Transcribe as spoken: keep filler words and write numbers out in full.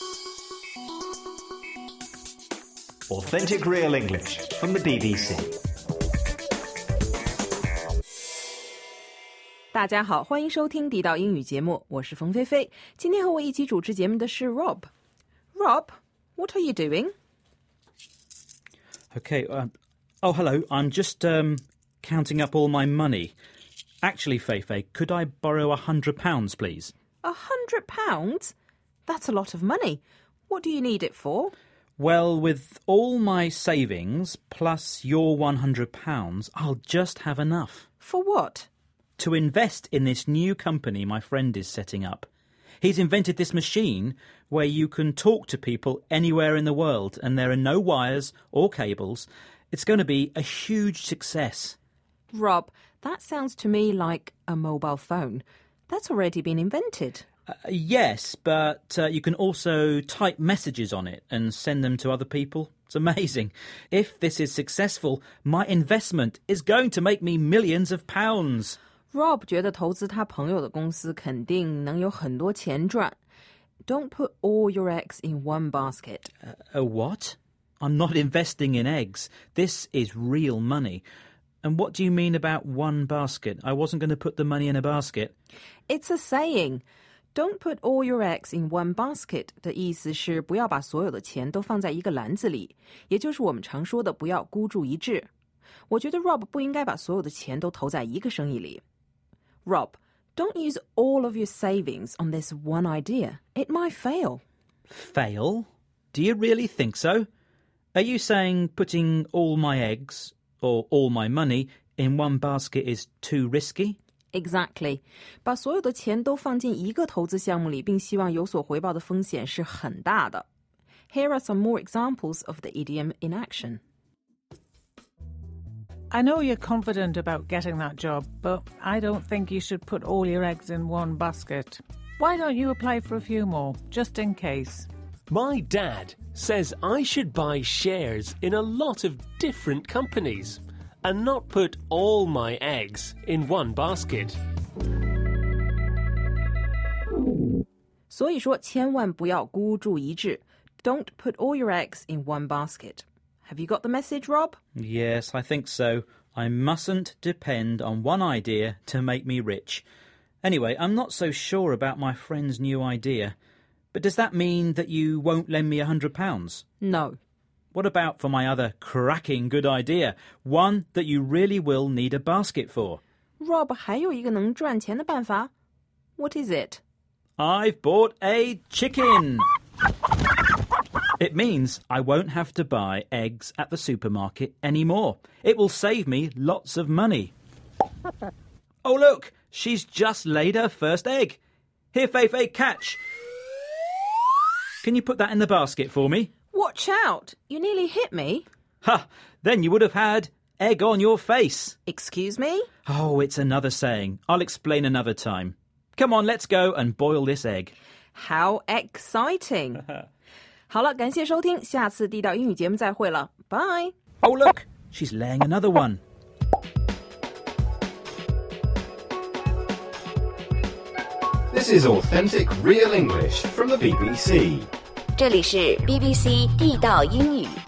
Authentic Real English from the B B C. 大家好，欢迎收听地道英语节目，我是冯菲菲。今天和我一起主持节目的是 Rob. Rob, what are you doing? Okay, uh, oh, hello. I'm just um, counting up all my money. Actually, Feifei, could I borrow a hundred pounds, please? A hundred pounds? That's a lot of money. What do you need it for? Well, with all my savings plus your one hundred pounds, I'll just have enough. For what? To invest in this new company my friend is setting up. He's invented this machine where you can talk to people anywhere in the world and there are no wires or cables. It's going to be a huge success. Rob, that sounds to me like a mobile phone. That's already been invented. Uh, yes, but uh, you can also type messages on it and send them to other people. It's amazing. If this is successful, my investment is going to make me millions of pounds. Rob 觉得投资他朋友的公司肯定能有很多钱赚。Don't put all your eggs in one basket. Uh, a what? I'm not investing in eggs. This is real money. And what do you mean about one basket? I wasn't going to put the money in a basket. It's a saying. Don't put all your eggs in one basket 的意思是不要把所有的钱都放在一个篮子里，也就是我们常说的不要孤注一掷。我觉得 Rob 不应该把所有的钱都投在一个生意里。Rob, don't use all of your savings on this one idea. It might fail. Fail? Do you really think so? Are you saying putting all my eggs, or all my money, in one basket is too risky? Exactly. 把所有的钱都放进一个投资项目里，并希望有所回报的风险是很大的。Here are some more examples of the idiom in action. I know you're confident about getting that job, but I don't think you should put all your eggs in one basket. Why don't you apply for a few more, just in case? My dad says I should buy shares in a lot of different companies and not put all my eggs in one basket. 所以说，千万不要孤注一掷。Don't put all your eggs in one basket. Have you got the message, Rob? Yes, I think so. I mustn't depend on one idea to make me rich. Anyway, I'm not so sure about my friend's new idea. But does that mean that you won't lend me a hundred pounds? No. What about for my other cracking good idea? One that you really will need a basket for. Rob, 还有一个能赚钱的办法。What is it? I've bought a chicken. It means I won't have to buy eggs at the supermarket anymore. It will save me lots of money. Oh, look, she's just laid her first egg. Here, Feifei, catch. Can you put that in the basket for me? Watch out! You nearly hit me. Ha! Then you would have had egg on your face. Excuse me? Oh, it's another saying. I'll explain another time. Come on, let's go and boil this egg. How exciting! 好了，感谢收听，下次地道英语节目再会了， Bye! Oh, look! She's laying another one. This is authentic real English from the B B C. 这里是 B B C 地道英语。